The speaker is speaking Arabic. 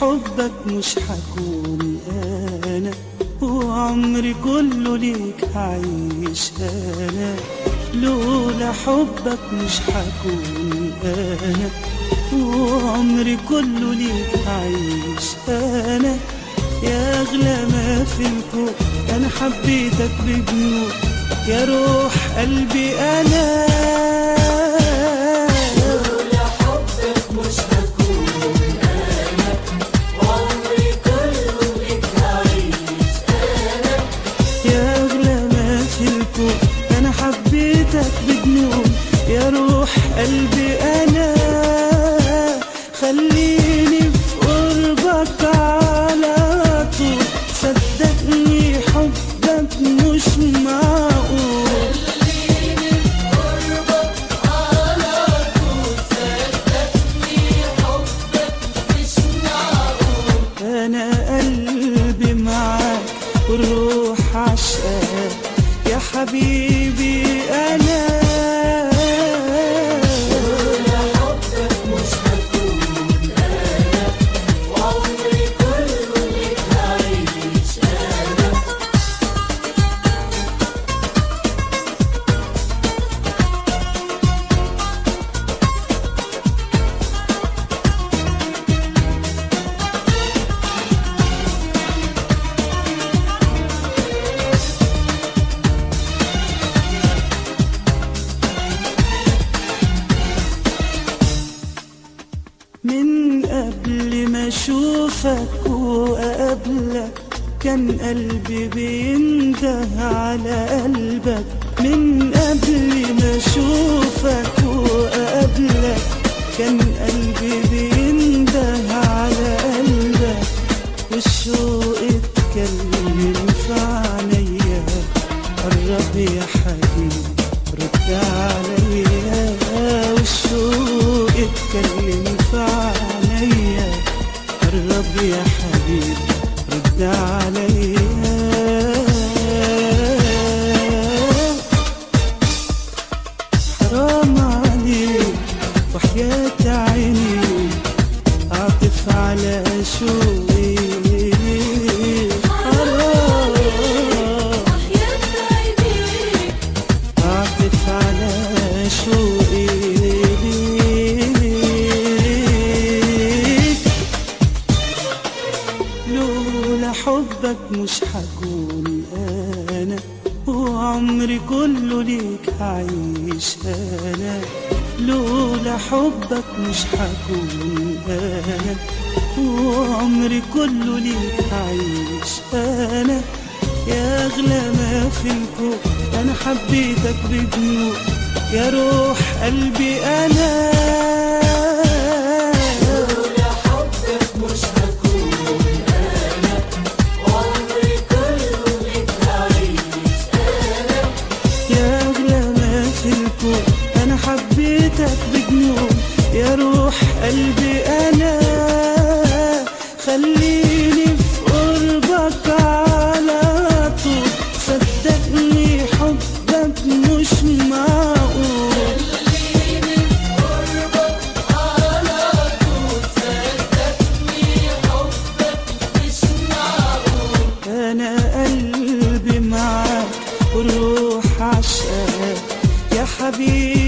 حبك مش حكون أنا، وعمري كله ليك هعيش أنا. لولا حبك مش حكون أنا، وعمري كله ليك هعيش أنا. يا أغلى ما في الكون أنا حبيتك بجنون، يا روح قلبي أنا. لولا حبك مش هكون أنا، وعمري كله ليك هعيش أنا. يا أغلى ما في الكون أنا حبيتك بجنون، يا روح قلبي أنا. خليني في قربك على طول، صدقني حبك مش معقول. خليني في قربك على طول، صدقني حبك مش معقول. أنا قلبي معاك والروح عشقاك يا حبيبي أنا. لولا حبك مش هكون أنا، وعمري كله ليك هعيش أنا. من قبل ما اشوفك واقابلك كان قلبي بينده على قلبك. من قبل ما اشوفك واقابلك كان قلبي بينده على قلبك. والشوق اتكلم في عينيا، قرب يا حبيبي رد عليا. والشوق اتكلم في عينيا، قرب يا حبيبي رد عليا. حرام عليك وحياة عيني أعطف على شوقي. حرام وحياة عينيك أعطف على شوقي ليك. لولا حبك مش حكون أنا، وعمري كله ليك هعيش أنا. لولا حبك مش حكون أنا، وعمري كله ليك هعيش أنا. يا أغلى ما في الكون أنا حبيتك بجنون، يا روح قلبي أنا. لولا حبك مش هكون أنا، وعمري كله ليك هعيش أنا. يا أغلى ما في الكون أنا حبيتك بجنون، يا روح قلبي أنا. خليني في قربك على طول، صدقني حبك مش معقول. خليني في قربك على طول، صدقني حبك مش معقول. أنا قلبي معاك والروح عشقاك يا حبيبي